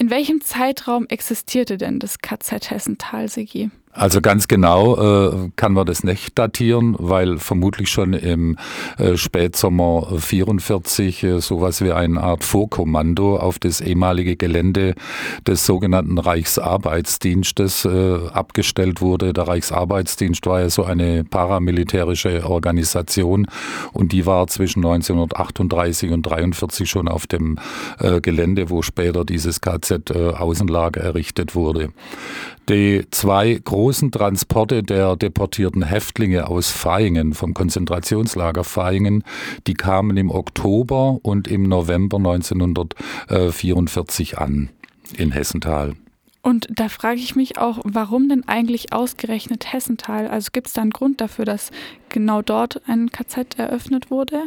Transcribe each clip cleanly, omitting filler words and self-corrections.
In welchem Zeitraum existierte denn das KZ Hessenthal, Sigi? Also ganz genau kann man das nicht datieren, weil vermutlich schon im Spätsommer 44 sowas wie eine Art Vorkommando auf das ehemalige Gelände des sogenannten Reichsarbeitsdienstes abgestellt wurde. Der Reichsarbeitsdienst war ja so eine paramilitärische Organisation und die war zwischen 1938 und 1943 schon auf dem Gelände, wo später dieses KZ-Außenlager errichtet wurde. Die zwei großen Transporte der deportierten Häftlinge aus Vaihingen, vom Konzentrationslager Vaihingen, die kamen im Oktober und im November 1944 an in Hessenthal. Und da frage ich mich auch, warum denn eigentlich ausgerechnet Hessenthal? Also gibt es da einen Grund dafür, dass genau dort ein KZ eröffnet wurde?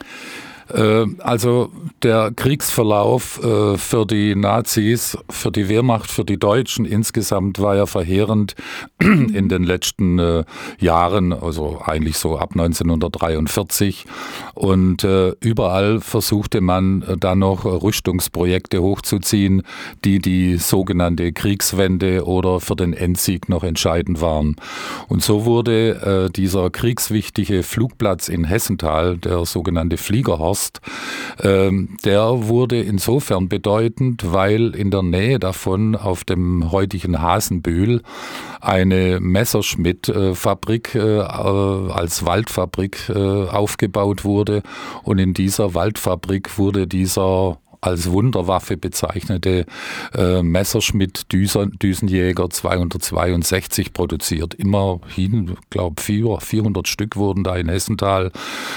Also der Kriegsverlauf für die Nazis, für die Wehrmacht, für die Deutschen insgesamt war ja verheerend in den letzten Jahren, also eigentlich so ab 1943. Und überall versuchte man dann noch Rüstungsprojekte hochzuziehen, die sogenannte Kriegswende oder für den Endsieg noch entscheidend waren. Und so wurde dieser kriegswichtige Flugplatz in Hessenthal, der sogenannte Fliegerhorst, der wurde insofern bedeutend, weil in der Nähe davon auf dem heutigen Hasenbühl eine Messerschmitt-Fabrik als Waldfabrik aufgebaut wurde. Und in dieser Waldfabrik wurde dieser als Wunderwaffe bezeichnete Messerschmitt-Düsenjäger 262 produziert. Immerhin, glaube ich, 400 Stück wurden da in Hessenthal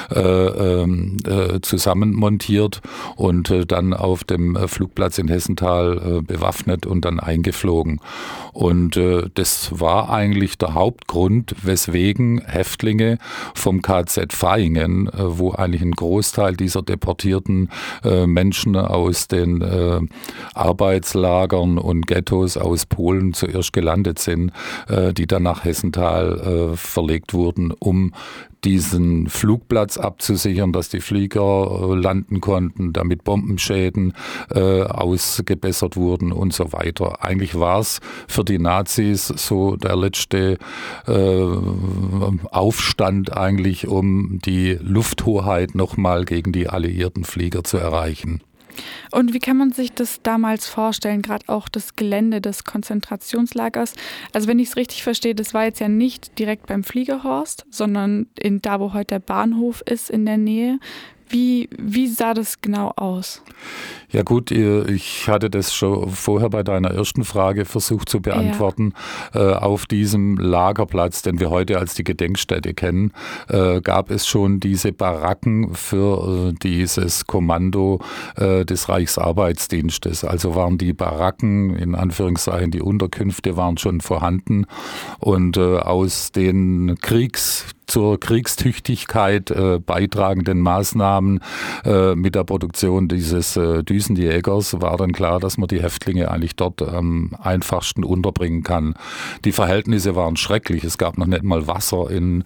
zusammenmontiert und dann auf dem Flugplatz in Hessenthal bewaffnet und dann eingeflogen. Und das war eigentlich der Hauptgrund, weswegen Häftlinge vom KZ Vaihingen, wo eigentlich ein Großteil dieser deportierten Menschen aus den Arbeitslagern und Ghettos aus Polen zuerst gelandet sind, die dann nach Hessenthal verlegt wurden, um diesen Flugplatz abzusichern, dass die Flieger landen konnten, damit Bombenschäden ausgebessert wurden und so weiter. Eigentlich war es für die Nazis so der letzte Aufstand eigentlich, um die Lufthoheit nochmal gegen die alliierten Flieger zu erreichen. Und wie kann man sich das damals vorstellen, gerade auch das Gelände des Konzentrationslagers? Also wenn ich es richtig verstehe, das war jetzt ja nicht direkt beim Fliegerhorst, sondern da, wo heute der Bahnhof ist, in der Nähe. Wie sah das genau aus? Ja gut, ich hatte das schon vorher bei deiner ersten Frage versucht zu beantworten. Ja. Auf diesem Lagerplatz, den wir heute als die Gedenkstätte kennen, gab es schon diese Baracken für dieses Kommando des Reichsarbeitsdienstes. Also waren die Baracken, in Anführungszeichen die Unterkünfte, waren schon vorhanden und aus den zur Kriegstüchtigkeit beitragenden Maßnahmen mit der Produktion dieses Düsenjägers war dann klar, dass man die Häftlinge eigentlich dort am einfachsten unterbringen kann. Die Verhältnisse waren schrecklich. Es gab noch nicht mal Wasser in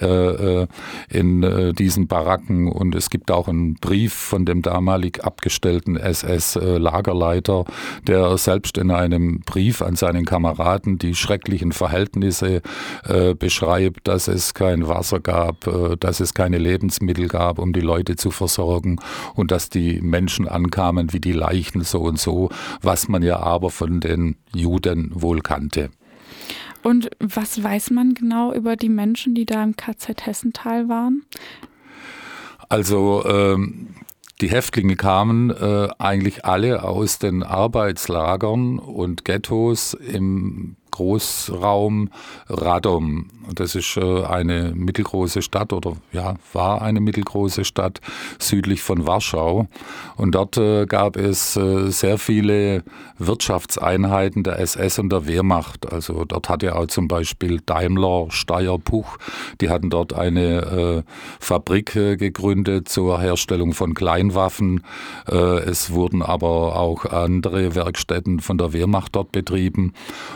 diesen Baracken und es gibt auch einen Brief von dem damalig abgestellten SS-Lagerleiter, der selbst in einem Brief an seinen Kameraden die schrecklichen Verhältnisse beschreibt, dass es kein Wasser gab, dass es keine Lebensmittel gab, um die Leute zu versorgen und dass die Menschen ankamen wie die Leichen so und so, was man ja aber von den Juden wohl kannte. Und was weiß man genau über die Menschen, die da im KZ Hessenthal waren? Also die Häftlinge kamen eigentlich alle aus den Arbeitslagern und Ghettos im Großraum Radom. Das ist eine mittelgroße Stadt oder ja, war eine mittelgroße Stadt südlich von Warschau. Und dort gab es sehr viele Wirtschaftseinheiten der SS und der Wehrmacht. Also dort hatte auch zum Beispiel Daimler Steyr-Puch, die hatten dort eine Fabrik gegründet zur Herstellung von Kleinwaffen. Es wurden aber auch andere Werkstätten von der Wehrmacht dort betrieben. Und als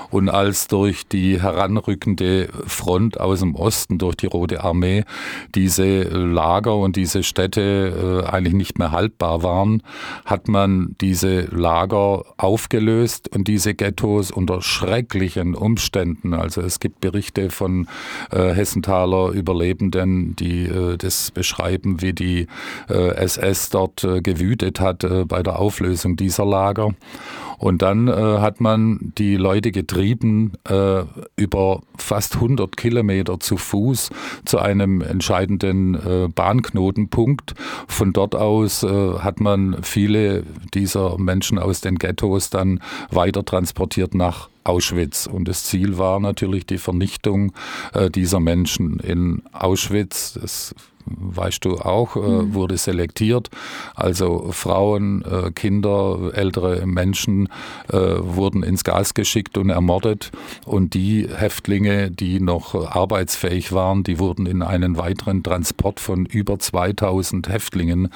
als durch die heranrückende Front aus dem Osten, durch die Rote Armee, diese Lager und diese Städte eigentlich nicht mehr haltbar waren, hat man diese Lager aufgelöst und diese Ghettos unter schrecklichen Umständen. Also es gibt Berichte von Hessenthaler Überlebenden, die das beschreiben, wie die SS dort gewütet hat bei der Auflösung dieser Lager. Und dann hat man die Leute getrieben über fast 100 Kilometer zu Fuß zu einem entscheidenden Bahnknotenpunkt. Von dort aus hat man viele dieser Menschen aus den Ghettos dann weiter transportiert nach Auschwitz. Und das Ziel war natürlich die Vernichtung dieser Menschen in Auschwitz. Das weißt du auch, wurde selektiert. Also Frauen, Kinder, ältere Menschen wurden ins Gas geschickt und ermordet. Und die Häftlinge, die noch arbeitsfähig waren, die wurden in einen weiteren Transport von über 2000 Häftlingen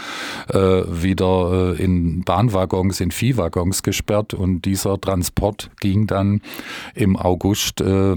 wieder in Bahnwaggons, in Viehwaggons gesperrt. Und dieser Transport ging dann im August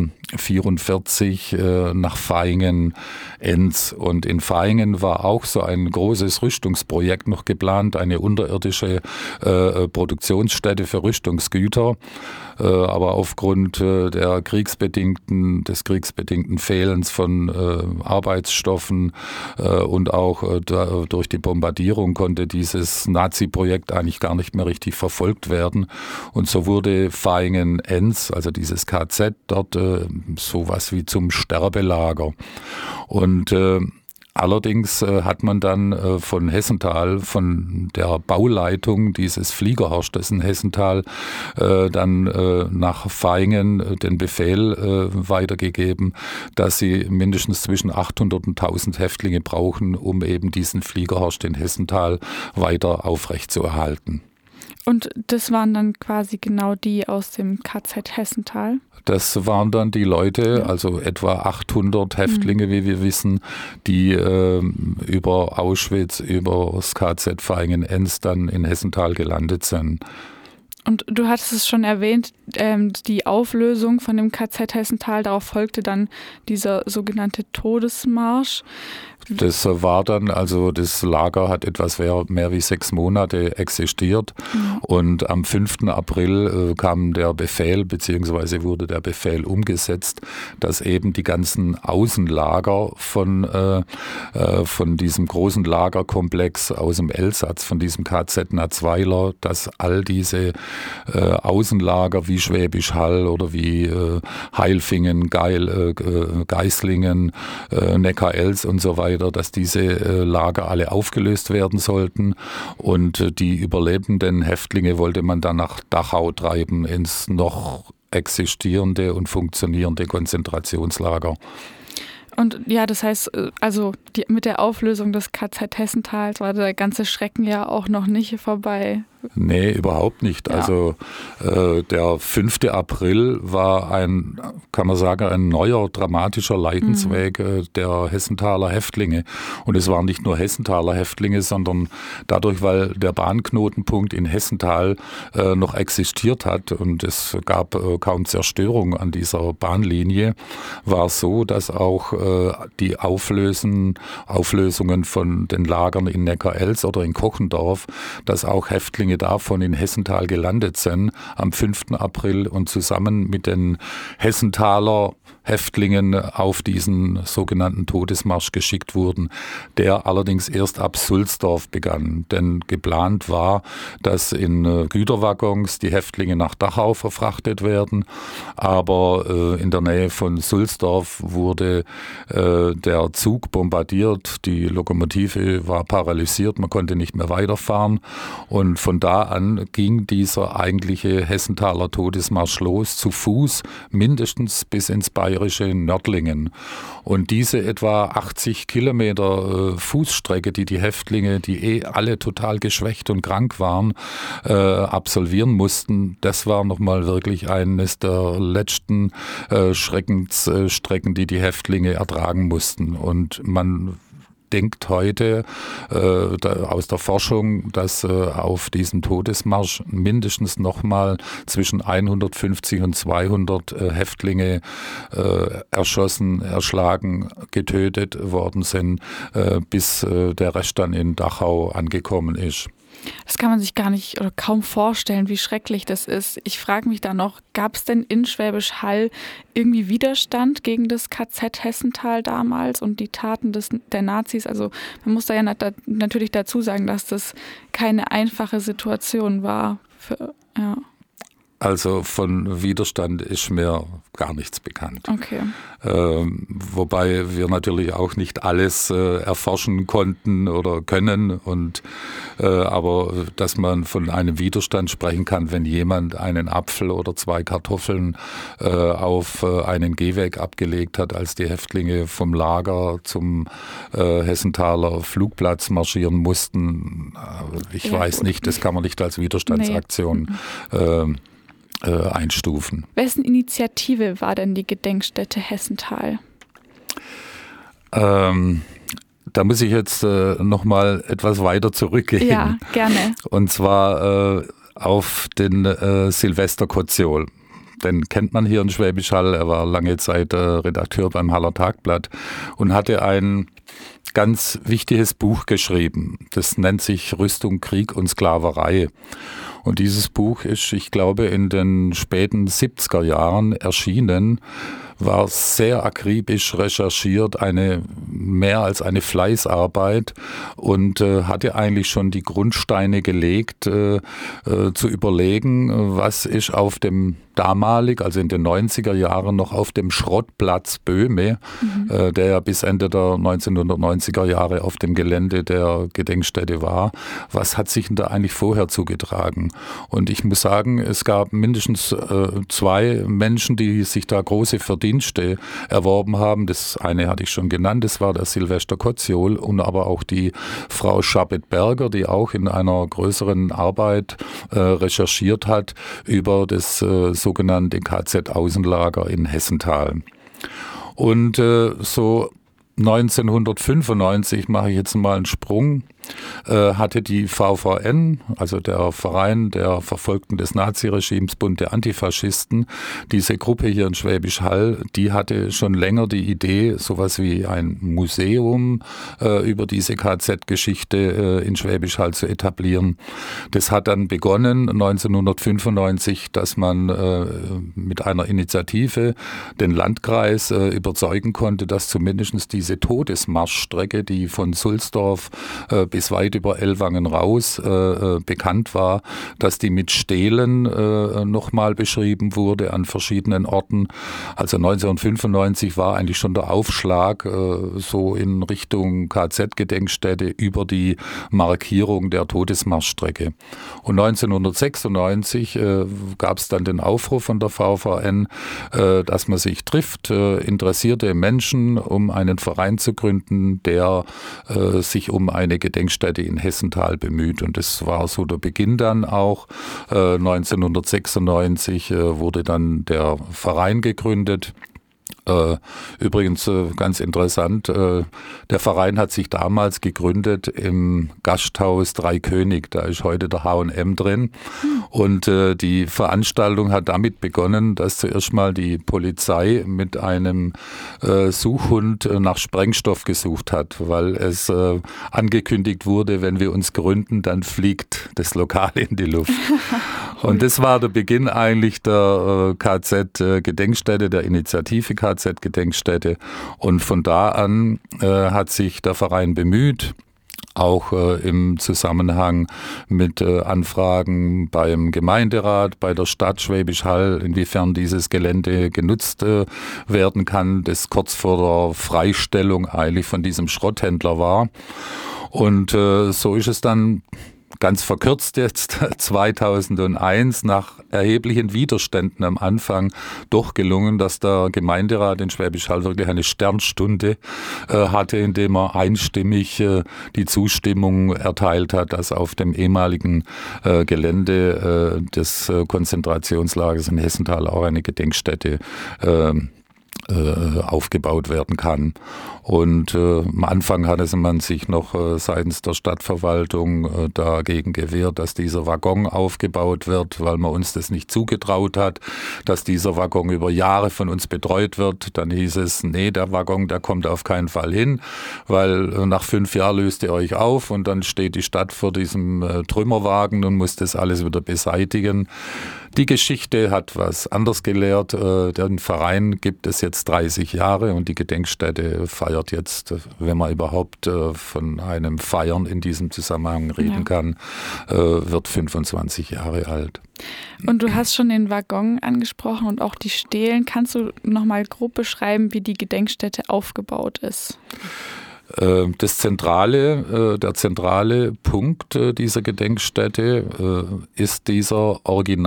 1944 nach Vaihingen-Enz. Und in Vaihingen war auch so ein großes Rüstungsprojekt noch geplant, eine unterirdische Produktionsstätte für Rüstungsgüter. Aber aufgrund des kriegsbedingten Fehlens von Arbeitsstoffen und auch durch die Bombardierung konnte dieses Nazi-Projekt eigentlich gar nicht mehr richtig verfolgt werden. Und so wurde Vaihingen-Enz, also dieses KZ, dort sowas wie zum Sterbelager. Und allerdings hat man dann von Hessenthal, von der Bauleitung dieses Fliegerhorstes in Hessenthal, dann nach Vaihingen den Befehl weitergegeben, dass sie mindestens zwischen 800 und 1000 Häftlinge brauchen, um eben diesen Fliegerhorst in Hessenthal weiter aufrechtzuerhalten. Und das waren dann quasi genau die aus dem KZ Hessenthal? Das waren dann die Leute, also etwa 800 Häftlinge, wie wir wissen, die über Auschwitz, über das KZ Vaihingen-Enz dann in Hessenthal gelandet sind. Und du hattest es schon erwähnt, die Auflösung von dem KZ Hessenthal, darauf folgte dann dieser sogenannte Todesmarsch. Das war dann, also das Lager hat etwas mehr wie 6 Monate existiert und am 5. April kam der Befehl, beziehungsweise wurde der Befehl umgesetzt, dass eben die ganzen Außenlager von diesem großen Lagerkomplex aus dem Elsass, von diesem KZ Natzweiler, dass all diese Außenlager wie Schwäbisch Hall oder wie Heilfingen, Geislingen, Neckar-Elz und so weiter, dass diese Lager alle aufgelöst werden sollten und die überlebenden Häftlinge wollte man dann nach Dachau treiben, ins noch existierende und funktionierende Konzentrationslager. Und ja, das heißt, also mit der Auflösung des KZ Hessenthals war der ganze Schrecken ja auch noch nicht vorbei. Nee, überhaupt nicht. Ja. Also der 5. April war kann man sagen, ein neuer dramatischer Leidensweg der Hessenthaler Häftlinge. Und es waren nicht nur Hessenthaler Häftlinge, sondern dadurch, weil der Bahnknotenpunkt in Hessenthal noch existiert hat und es gab kaum Zerstörung an dieser Bahnlinie, war es so, dass auch die Auflösungen von den Lagern in Neckar-Elz oder in Kochendorf, dass auch Häftlinge davon in Hessenthal gelandet sind am 5. April und zusammen mit den Hessenthaler Häftlingen auf diesen sogenannten Todesmarsch geschickt wurden, der allerdings erst ab Sulzdorf begann. Denn geplant war, dass in Güterwaggons die Häftlinge nach Dachau verfrachtet werden, aber in der Nähe von Sulzdorf wurde der Zug bombardiert, die Lokomotive war paralysiert, man konnte nicht mehr weiterfahren und von da an ging dieser eigentliche Hessenthaler Todesmarsch los, zu Fuß, mindestens bis ins bayerische Nördlingen. Und diese etwa 80 Kilometer Fußstrecke, die Häftlinge, die alle total geschwächt und krank waren, absolvieren mussten, das war nochmal wirklich eines der letzten Schreckensstrecken, die Häftlinge ertragen mussten. Und man denkt heute aus der Forschung, dass auf diesem Todesmarsch mindestens nochmal zwischen 150 und 200 Häftlinge erschossen, erschlagen, getötet worden sind, bis der Rest dann in Dachau angekommen ist. Das kann man sich gar nicht oder kaum vorstellen, wie schrecklich das ist. Ich frage mich da noch, gab es denn in Schwäbisch Hall irgendwie Widerstand gegen das KZ Hessenthal damals und die Taten der Nazis? Also man muss da ja natürlich dazu sagen, dass das keine einfache Situation war. Also von Widerstand ist mir gar nichts bekannt. Okay. Wobei wir natürlich auch nicht alles erforschen konnten oder können. Aber dass man von einem Widerstand sprechen kann, wenn jemand einen Apfel oder 2 Kartoffeln auf einen Gehweg abgelegt hat, als die Häftlinge vom Lager zum Hessenthaler Flugplatz marschieren mussten. Ich weiß nicht, das kann man nicht als Widerstandsaktion einstufen. Wessen Initiative war denn die Gedenkstätte Hessenthal? Da muss ich jetzt noch mal etwas weiter zurückgehen. Ja, gerne. Und zwar auf den Silvester Koziol. Den kennt man hier in Schwäbisch Hall. Er war lange Zeit Redakteur beim Haller Tagblatt und hatte ein ganz wichtiges Buch geschrieben. Das nennt sich Rüstung, Krieg und Sklaverei. Und dieses Buch ist, ich glaube, in den späten 70er Jahren erschienen, war sehr akribisch recherchiert, mehr als eine Fleißarbeit und hatte eigentlich schon die Grundsteine gelegt, zu überlegen, was ist auf dem damalig, also in den 90er Jahren, noch auf dem Schrottplatz Böhme, der ja bis Ende der 1990er Jahre auf dem Gelände der Gedenkstätte war. Was hat sich denn da eigentlich vorher zugetragen? Und ich muss sagen, es gab mindestens 2 Menschen, die sich da große Verdienste erworben haben. Das eine hatte ich schon genannt, das war der Silvester Koziol und aber auch die Frau Schabet-Berger, die auch in einer größeren Arbeit recherchiert hat über das sogenannte KZ-Außenlager in Hessenthal. Und so 1995, mache ich jetzt mal einen Sprung, hatte die VVN, also der Verein der Verfolgten des Naziregimes, Bund der Antifaschisten, diese Gruppe hier in Schwäbisch Hall, die hatte schon länger die Idee, sowas wie ein Museum über diese KZ-Geschichte in Schwäbisch Hall zu etablieren. Das hat dann begonnen 1995, dass man mit einer Initiative den Landkreis überzeugen konnte, dass zumindest diese Todesmarschstrecke, die von Sulzdorf bis weit über Ellwangen raus bekannt war, dass die mit Stelen nochmal beschrieben wurde an verschiedenen Orten. Also 1995 war eigentlich schon der Aufschlag so in Richtung KZ-Gedenkstätte über die Markierung der Todesmarschstrecke. Und 1996 gab es dann den Aufruf von der VVN, dass man sich trifft, interessierte Menschen, um einen Verein zu gründen, der sich um eine Gedenkstätte in Hessenthal bemüht. Und das war so der Beginn dann auch. 1996 wurde dann der Verein gegründet. Übrigens ganz interessant, der Verein hat sich damals gegründet im Gasthaus Dreikönig, da ist heute der H&M drin und die Veranstaltung hat damit begonnen, dass zuerst mal die Polizei mit einem Suchhund nach Sprengstoff gesucht hat, weil es angekündigt wurde, wenn wir uns gründen, dann fliegt das Lokal in die Luft. Und das war der Beginn eigentlich der KZ-Gedenkstätte, der Initiative KZ-Gedenkstätte. Und von da an hat sich der Verein bemüht, auch im Zusammenhang mit Anfragen beim Gemeinderat, bei der Stadt Schwäbisch Hall, inwiefern dieses Gelände genutzt werden kann, das kurz vor der Freistellung eigentlich von diesem Schrotthändler war. Und so ist es dann ganz verkürzt jetzt 2001 nach erheblichen Widerständen am Anfang doch gelungen, dass der Gemeinderat in Schwäbisch Hall wirklich eine Sternstunde hatte, indem er einstimmig die Zustimmung erteilt hat, dass auf dem ehemaligen Gelände des Konzentrationslagers in Hessenthal auch eine Gedenkstätte aufgebaut werden kann. Und am Anfang hatte man sich noch seitens der Stadtverwaltung dagegen gewehrt, dass dieser Waggon aufgebaut wird, weil man uns das nicht zugetraut hat, dass dieser Waggon über Jahre von uns betreut wird. Dann hieß es, nee, der Waggon, der kommt auf keinen Fall hin, weil nach 5 Jahren löst ihr euch auf und dann steht die Stadt vor diesem Trümmerwagen und muss das alles wieder beseitigen. Die Geschichte hat was anders gelehrt. Den Verein gibt es jetzt 30 Jahre und die Gedenkstätte feiert jetzt, wenn man überhaupt von einem Feiern in diesem Zusammenhang reden kann, wird 25 Jahre alt. Und du hast schon den Waggon angesprochen und auch die Stelen. Kannst du noch mal grob beschreiben, wie die Gedenkstätte aufgebaut ist? Der zentrale Punkt dieser Gedenkstätte ist dieser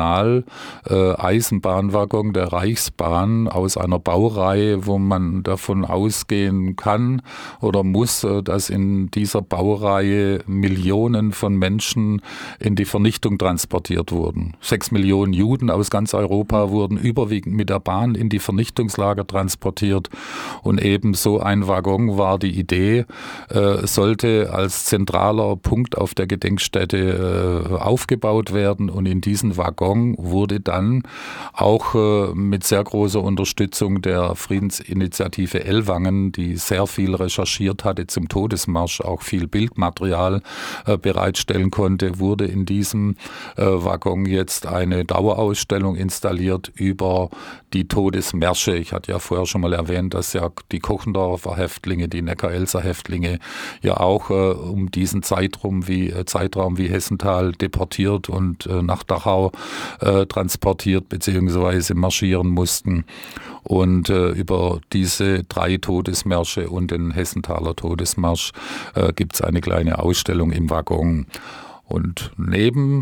Original-Eisenbahnwaggon der Reichsbahn aus einer Baureihe, wo man davon ausgehen kann oder muss, dass in dieser Baureihe Millionen von Menschen in die Vernichtung transportiert wurden. 6 Millionen Juden aus ganz Europa wurden überwiegend mit der Bahn in die Vernichtungslager transportiert und eben so ein Waggon war die Idee, sollte als zentraler Punkt auf der Gedenkstätte aufgebaut werden und in diesen Waggon wurde dann auch mit sehr großer Unterstützung der Friedensinitiative Ellwangen, die sehr viel recherchiert hatte zum Todesmarsch, auch viel Bildmaterial bereitstellen konnte, wurde in diesem Waggon jetzt eine Dauerausstellung installiert über die Todesmärsche. Ich hatte ja vorher schon mal erwähnt, dass ja die Kochendorfer Häftlinge, die Neckar-Elser Häftlinge ja auch um diesen Zeitraum wie Hessenthal deportiert und nach Dachau transportiert bzw. marschieren mussten. Und über diese 3 Todesmärsche und den Hessenthaler Todesmarsch gibt es eine kleine Ausstellung im Waggon. Und neben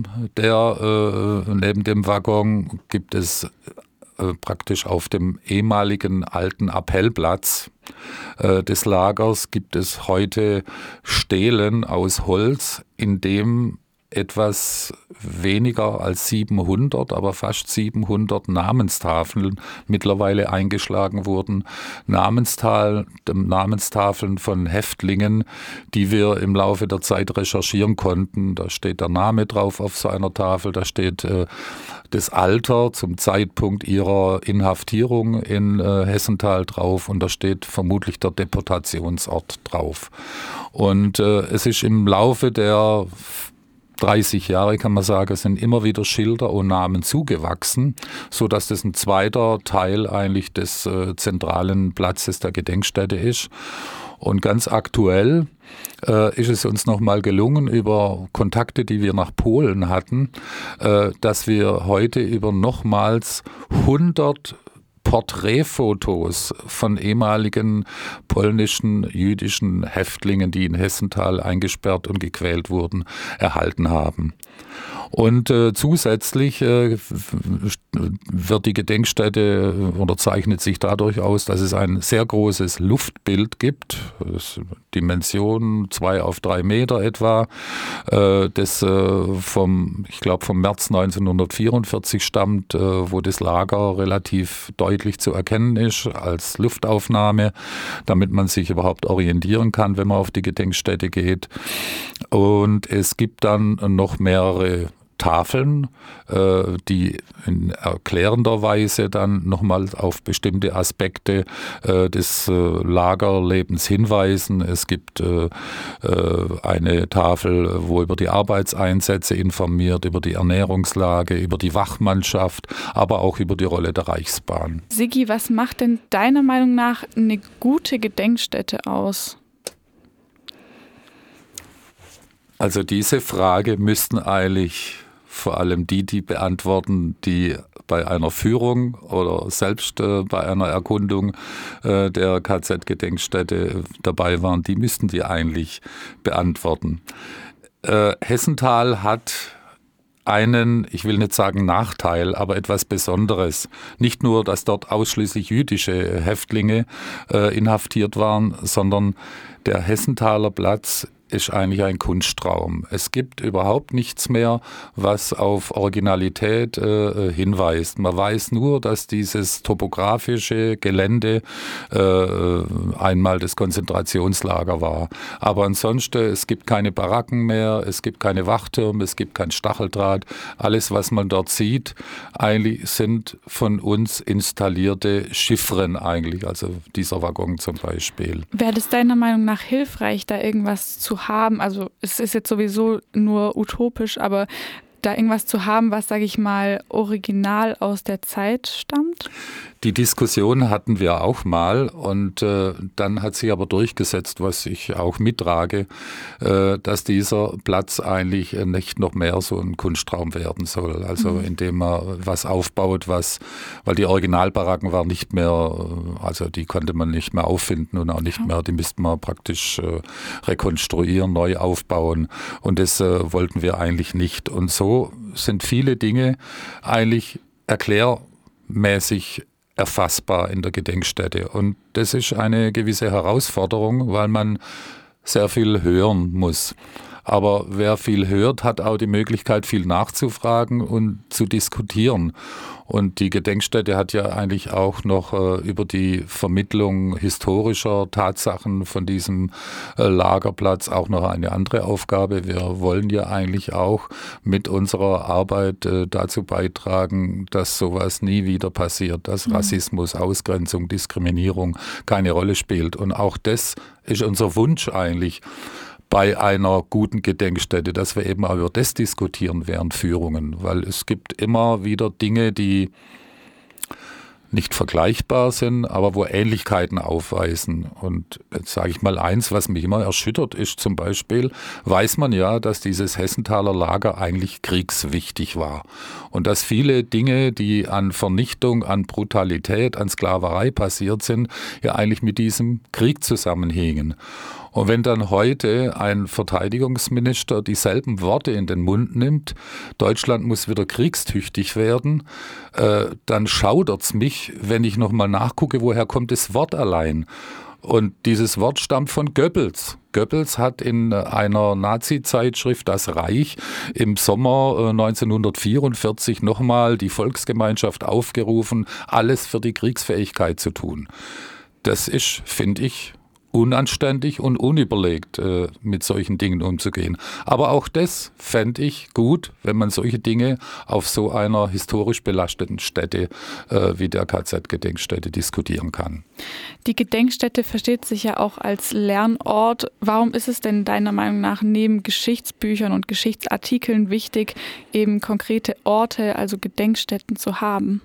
dem Waggon gibt es praktisch auf dem ehemaligen alten Appellplatz des Lagers gibt es heute Stelen aus Holz, in dem etwas weniger als 700, aber fast 700 Namenstafeln mittlerweile eingeschlagen wurden. Namenstafeln von Häftlingen, die wir im Laufe der Zeit recherchieren konnten. Da steht der Name drauf auf so einer Tafel, da steht das Alter zum Zeitpunkt ihrer Inhaftierung in Hessenthal drauf und da steht vermutlich der Deportationsort drauf. Und es ist im Laufe der 30 Jahre, kann man sagen, sind immer wieder Schilder und Namen zugewachsen, sodass das ein zweiter Teil eigentlich des zentralen Platzes der Gedenkstätte ist. Und ganz aktuell ist es uns nochmal gelungen, über Kontakte, die wir nach Polen hatten, dass wir heute über nochmals 100 Porträtfotos von ehemaligen polnischen, jüdischen Häftlingen, die in Hessenthal eingesperrt und gequält wurden, erhalten haben. Und zusätzlich wird die Gedenkstätte oder zeichnet sich dadurch aus, dass es ein sehr großes Luftbild gibt, Dimension 2 auf 3 Meter etwa, das vom März 1944 stammt, wo das Lager relativ deutlich zu erkennen ist als Luftaufnahme, damit man sich überhaupt orientieren kann, wenn man auf die Gedenkstätte geht. Und es gibt dann noch mehrere Tafeln, die in erklärender Weise dann nochmal auf bestimmte Aspekte des Lagerlebens hinweisen. Es gibt eine Tafel, wo über die Arbeitseinsätze informiert, über die Ernährungslage, über die Wachmannschaft, aber auch über die Rolle der Reichsbahn. Sigi, was macht denn deiner Meinung nach eine gute Gedenkstätte aus? Also diese Frage müssten eigentlich vor allem die beantworten, die bei einer Führung oder selbst bei einer Erkundung der KZ-Gedenkstätte dabei waren, die müssten die eigentlich beantworten. Hessenthal hat einen, ich will nicht sagen Nachteil, aber etwas Besonderes. Nicht nur, dass dort ausschließlich jüdische Häftlinge inhaftiert waren, sondern der Hessenthaler Platz ist eigentlich ein Kunsttraum. Es gibt überhaupt nichts mehr, was auf Originalität hinweist. Man weiß nur, dass dieses topografische Gelände einmal das Konzentrationslager war. Aber ansonsten, es gibt keine Baracken mehr, es gibt keine Wachtürme, es gibt kein Stacheldraht. Alles, was man dort sieht, eigentlich sind von uns installierte Chiffren eigentlich, also dieser Waggon zum Beispiel. Wäre das deiner Meinung nach hilfreich, da irgendwas zu haben? Also es ist jetzt sowieso nur utopisch, aber da irgendwas zu haben, was, sage ich mal, original aus der Zeit stammt? Die Diskussion hatten wir auch mal und dann hat sich aber durchgesetzt, was ich auch mittrage, dass dieser Platz eigentlich nicht noch mehr so ein Kunstraum werden soll. Also indem man was aufbaut, weil die Originalbaracken waren nicht mehr, also die konnte man nicht mehr auffinden und auch nicht mehr, die müsste man praktisch rekonstruieren, neu aufbauen und das wollten wir eigentlich nicht. Und so sind viele Dinge eigentlich erklärmäßig erfassbar in der Gedenkstätte. Und das ist eine gewisse Herausforderung, weil man sehr viel hören muss. Aber wer viel hört, hat auch die Möglichkeit, viel nachzufragen und zu diskutieren. Und die Gedenkstätte hat ja eigentlich auch noch über die Vermittlung historischer Tatsachen von diesem Lagerplatz auch noch eine andere Aufgabe. Wir wollen ja eigentlich auch mit unserer Arbeit dazu beitragen, dass sowas nie wieder passiert, dass Rassismus, Ausgrenzung, Diskriminierung keine Rolle spielt. Und auch das ist unser Wunsch eigentlich bei einer guten Gedenkstätte, dass wir eben auch über das diskutieren während Führungen, weil es gibt immer wieder Dinge, die nicht vergleichbar sind, aber wo Ähnlichkeiten aufweisen. Und jetzt sage ich mal eins, was mich immer erschüttert, ist zum Beispiel, weiß man ja, dass dieses Hessenthaler Lager eigentlich kriegswichtig war. Und dass viele Dinge, die an Vernichtung, an Brutalität, an Sklaverei passiert sind, ja eigentlich mit diesem Krieg zusammenhingen. Und wenn dann heute ein Verteidigungsminister dieselben Worte in den Mund nimmt, Deutschland muss wieder kriegstüchtig werden, dann schaudert's mich, wenn ich nochmal nachgucke, woher kommt das Wort allein. Und dieses Wort stammt von Goebbels. Goebbels hat in einer Nazi-Zeitschrift Das Reich im Sommer 1944 nochmal die Volksgemeinschaft aufgerufen, alles für die Kriegsfähigkeit zu tun. Das ist, finde ich, unanständig und unüberlegt, mit solchen Dingen umzugehen. Aber auch das fände ich gut, wenn man solche Dinge auf so einer historisch belasteten Stätte wie der KZ-Gedenkstätte diskutieren kann. Die Gedenkstätte versteht sich ja auch als Lernort. Warum ist es denn deiner Meinung nach neben Geschichtsbüchern und Geschichtsartikeln wichtig, eben konkrete Orte, also Gedenkstätten zu haben?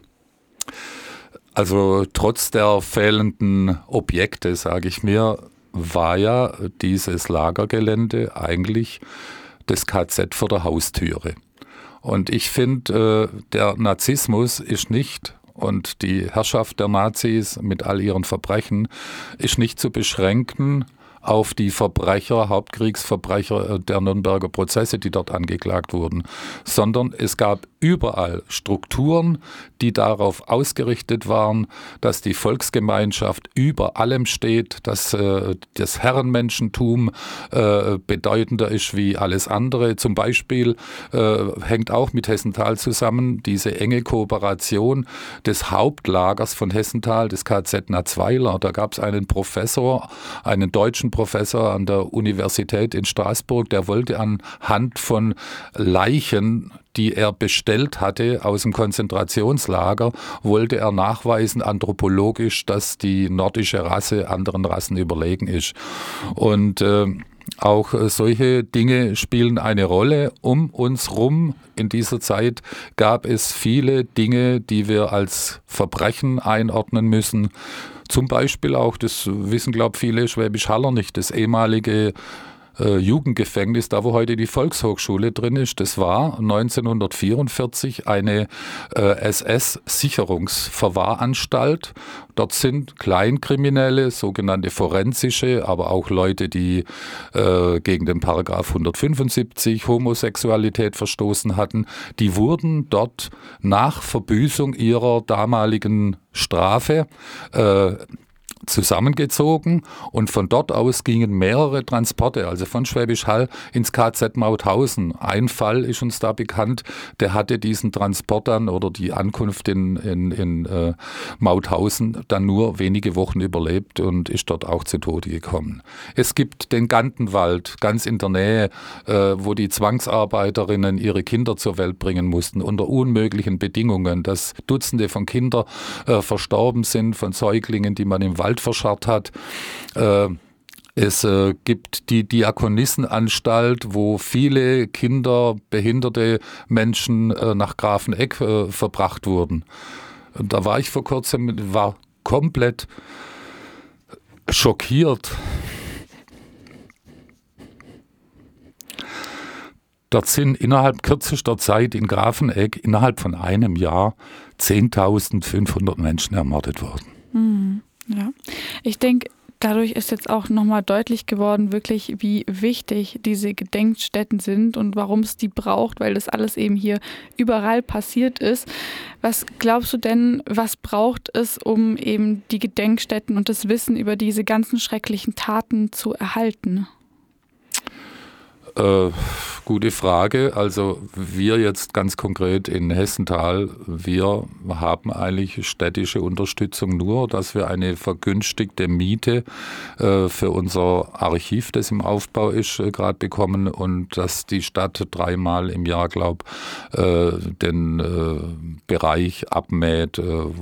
Also trotz der fehlenden Objekte, sage ich mir, war ja dieses Lagergelände eigentlich das KZ vor der Haustüre. Und ich finde, der Nazismus ist nicht, und die Herrschaft der Nazis mit all ihren Verbrechen ist nicht zu beschränken auf die Verbrecher, Hauptkriegsverbrecher der Nürnberger Prozesse, die dort angeklagt wurden, sondern es gab überall Strukturen, die darauf ausgerichtet waren, dass die Volksgemeinschaft über allem steht, dass das Herrenmenschentum bedeutender ist wie alles andere. Zum Beispiel hängt auch mit Hessenthal zusammen diese enge Kooperation des Hauptlagers von Hessenthal, des KZ Natzweiler. Da gab es einen Professor, einen deutschen Professor an der Universität in Straßburg, der wollte anhand von Leichen, die er bestellt hatte aus dem Konzentrationslager, wollte er nachweisen, anthropologisch, dass die nordische Rasse anderen Rassen überlegen ist. Und auch solche Dinge spielen eine Rolle. Um uns rum in dieser Zeit gab es viele Dinge, die wir als Verbrechen einordnen müssen. Zum Beispiel auch, das wissen glaube ich viele Schwäbisch Haller nicht, das ehemalige Jugendgefängnis, da wo heute die Volkshochschule drin ist, das war 1944 eine SS-Sicherungsverwahranstalt. Dort sind Kleinkriminelle, sogenannte forensische, aber auch Leute, die gegen den Paragraph 175 Homosexualität verstoßen hatten, die wurden dort nach Verbüßung ihrer damaligen Strafe zusammengezogen und von dort aus gingen mehrere Transporte, also von Schwäbisch Hall ins KZ Mauthausen. Ein Fall ist uns da bekannt, der hatte diesen Transport dann oder die Ankunft in Mauthausen dann nur wenige Wochen überlebt und ist dort auch zu Tode gekommen. Es gibt den Gantenwald ganz in der Nähe, wo die Zwangsarbeiterinnen ihre Kinder zur Welt bringen mussten, unter unmöglichen Bedingungen, dass Dutzende von Kindern verstorben sind, von Säuglingen, die man im Wald verscharrt hat. Es gibt die Diakonissenanstalt, wo viele Kinder, behinderte Menschen nach Grafenegg verbracht wurden. Und da war ich vor kurzem, war komplett schockiert. Dort sind innerhalb kürzester Zeit in Grafenegg innerhalb von einem Jahr 10.500 Menschen ermordet worden. Ja, ich denke, dadurch ist jetzt auch nochmal deutlich geworden, wirklich, wie wichtig diese Gedenkstätten sind und warum es die braucht, weil das alles eben hier überall passiert ist. Was glaubst du denn, was braucht es, um eben die Gedenkstätten und das Wissen über diese ganzen schrecklichen Taten zu erhalten? Gute Frage. Also wir jetzt ganz konkret in Hessenthal, wir haben eigentlich städtische Unterstützung nur, dass wir eine vergünstigte Miete für unser Archiv, das im Aufbau ist, gerade bekommen und dass die Stadt 3-mal im Jahr, den Bereich abmäht,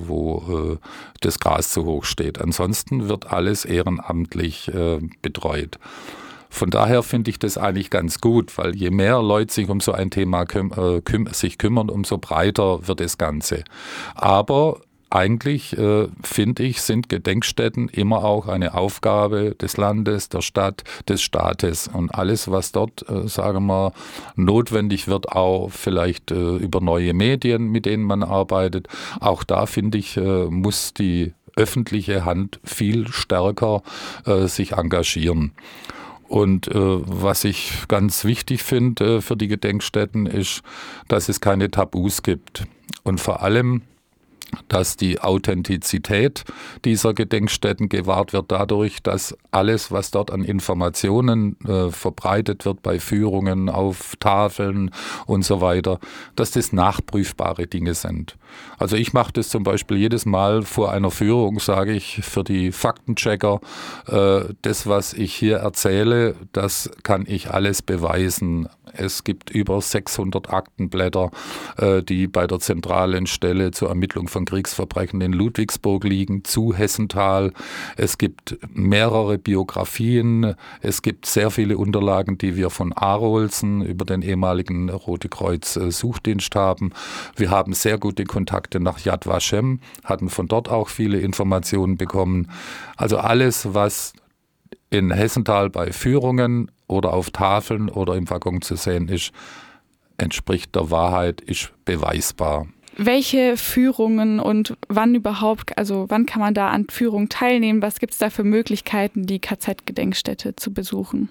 wo das Gras zu hoch steht. Ansonsten wird alles ehrenamtlich betreut. Von daher finde ich das eigentlich ganz gut, weil je mehr Leute sich um so ein Thema sich kümmern, umso breiter wird das Ganze. Aber eigentlich, finde ich, sind Gedenkstätten immer auch eine Aufgabe des Landes, der Stadt, des Staates. Und alles, was dort, sagen wir, notwendig wird, auch vielleicht über neue Medien, mit denen man arbeitet, auch da, finde ich, muss die öffentliche Hand viel stärker sich engagieren. Und was ich ganz wichtig finde für die Gedenkstätten ist, dass es keine Tabus gibt. Und vor allem, dass die Authentizität dieser Gedenkstätten gewahrt wird dadurch, dass alles, was dort an Informationen verbreitet wird bei Führungen auf Tafeln und so weiter, dass das nachprüfbare Dinge sind. Also ich mache das zum Beispiel jedes Mal vor einer Führung, sage ich für die Faktenchecker, das, was ich hier erzähle, das kann ich alles beweisen. Es gibt über 600 Aktenblätter, die bei der zentralen Stelle zur Ermittlung von Kriegsverbrechen in Ludwigsburg liegen, zu Hessenthal. Es gibt mehrere Biografien. Es gibt sehr viele Unterlagen, die wir von Arolsen über den ehemaligen Rote Kreuz Suchdienst haben. Wir haben sehr gute Kontakte nach Yad Vashem, hatten von dort auch viele Informationen bekommen. Also alles, was in Hessenthal bei Führungen oder auf Tafeln oder im Waggon zu sehen ist, entspricht der Wahrheit, ist beweisbar. Welche Führungen und wann überhaupt, also wann kann man da an Führungen teilnehmen? Was gibt es da für Möglichkeiten, die KZ-Gedenkstätte zu besuchen?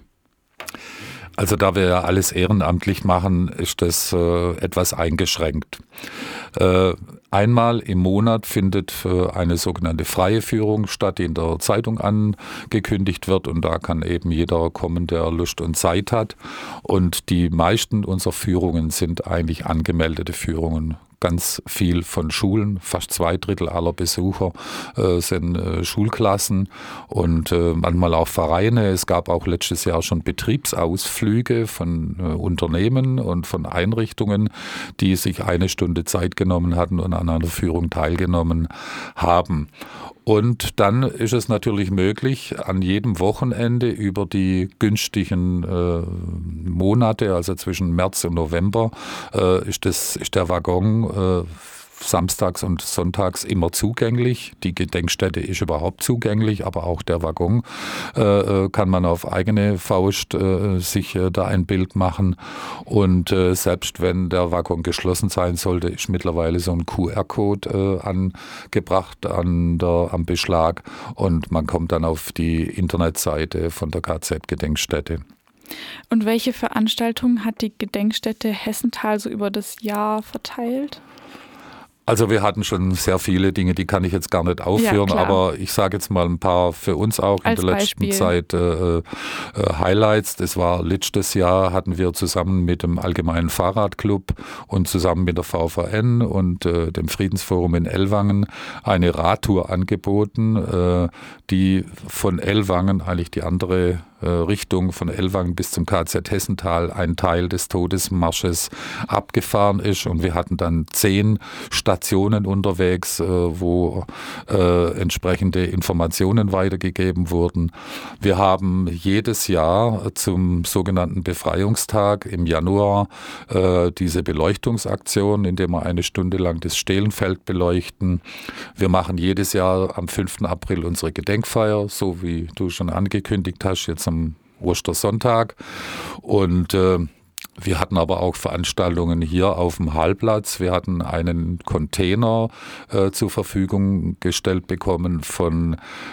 Also da wir ja alles ehrenamtlich machen, ist das etwas eingeschränkt. Einmal im Monat findet eine sogenannte freie Führung statt, die in der Zeitung angekündigt wird und da kann eben jeder kommen, der Lust und Zeit hat. Und die meisten unserer Führungen sind eigentlich angemeldete Führungen. Ganz viel von Schulen, fast 2/3 aller Besucher sind Schulklassen und manchmal auch Vereine. Es gab auch letztes Jahr schon Betriebsausflüge von Unternehmen und von Einrichtungen, die sich eine Stunde Zeit genommen hatten und an einer Führung teilgenommen haben. Und dann ist es natürlich möglich, an jedem Wochenende über die günstigen Monate, also zwischen März und November, ist der Waggon samstags und sonntags immer zugänglich. Die Gedenkstätte ist überhaupt zugänglich, aber auch der Waggon kann man auf eigene Faust sich da ein Bild machen. Und selbst wenn der Waggon geschlossen sein sollte, ist mittlerweile so ein QR-Code angebracht am Beschlag und man kommt dann auf die Internetseite von der KZ-Gedenkstätte. Und welche Veranstaltungen hat die Gedenkstätte Hessenthal so über das Jahr verteilt? Also wir hatten schon sehr viele Dinge, die kann ich jetzt gar nicht aufführen, aber ich sage jetzt mal ein paar für uns auch in der letzten Zeit Highlights. Das war letztes Jahr, hatten wir zusammen mit dem Allgemeinen Fahrradclub und zusammen mit der VVN und dem Friedensforum in Ellwangen eine Radtour angeboten, die von Ellwangen, eigentlich die andere Richtung von Ellwangen bis zum KZ Hessental, ein Teil des Todesmarsches abgefahren ist, und wir hatten dann 10 Stationen unterwegs, wo entsprechende Informationen weitergegeben wurden. Wir haben jedes Jahr zum sogenannten Befreiungstag im Januar diese Beleuchtungsaktion, indem wir 1 Stunde lang das Stehlenfeld beleuchten. Wir machen jedes Jahr am 5. April unsere Gedenkfeier, so wie du schon angekündigt hast, jetzt am Ostersonntag. Und wir hatten aber auch Veranstaltungen hier auf dem Hallplatz. Wir hatten einen Container zur Verfügung gestellt bekommen vom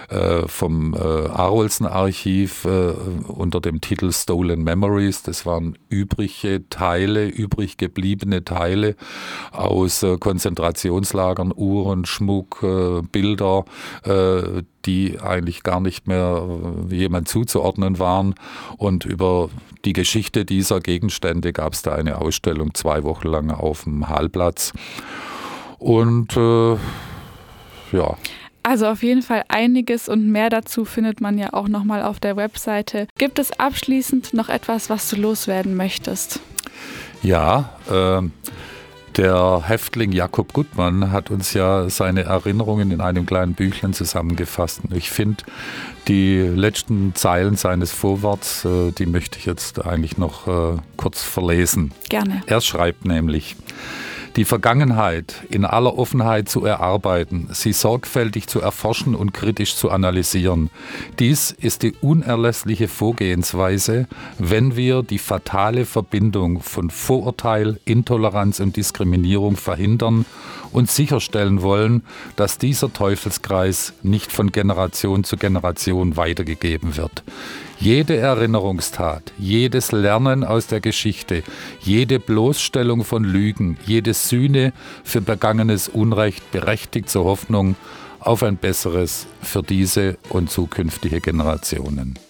Arolsen-Archiv unter dem Titel Stolen Memories. Das waren übrig gebliebene Teile aus Konzentrationslagern, Uhren, Schmuck, Bilder, die eigentlich gar nicht mehr jemand zuzuordnen waren. Und über die Geschichte dieser Gegenstände gab es da eine Ausstellung 2 Wochen lang auf dem Hallplatz. Und ja. Also auf jeden Fall einiges und mehr dazu findet man ja auch nochmal auf der Webseite. Gibt es abschließend noch etwas, was du loswerden möchtest? Ja, der Häftling Jakob Gutmann hat uns ja seine Erinnerungen in einem kleinen Büchlein zusammengefasst. Und ich finde, die letzten Zeilen seines Vorworts, die möchte ich jetzt eigentlich noch kurz verlesen. Gerne. Er schreibt nämlich: Die Vergangenheit in aller Offenheit zu erarbeiten, sie sorgfältig zu erforschen und kritisch zu analysieren. Dies ist die unerlässliche Vorgehensweise, wenn wir die fatale Verbindung von Vorurteil, Intoleranz und Diskriminierung verhindern und sicherstellen wollen, dass dieser Teufelskreis nicht von Generation zu Generation weitergegeben wird. Jede Erinnerungstat, jedes Lernen aus der Geschichte, jede Bloßstellung von Lügen, jede Sühne für begangenes Unrecht berechtigt zur Hoffnung auf ein Besseres für diese und zukünftige Generationen.